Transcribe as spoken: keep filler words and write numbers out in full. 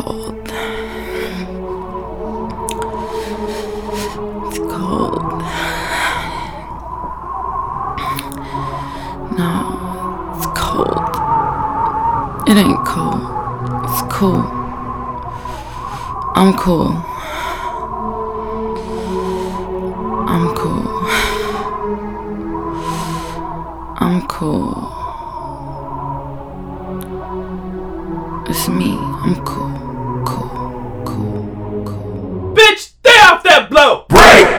cold. It's cold. No, it's cold. It ain't cold. It's cool. I'm cool. I'm cool. I'm cool. It's me. I'm cool.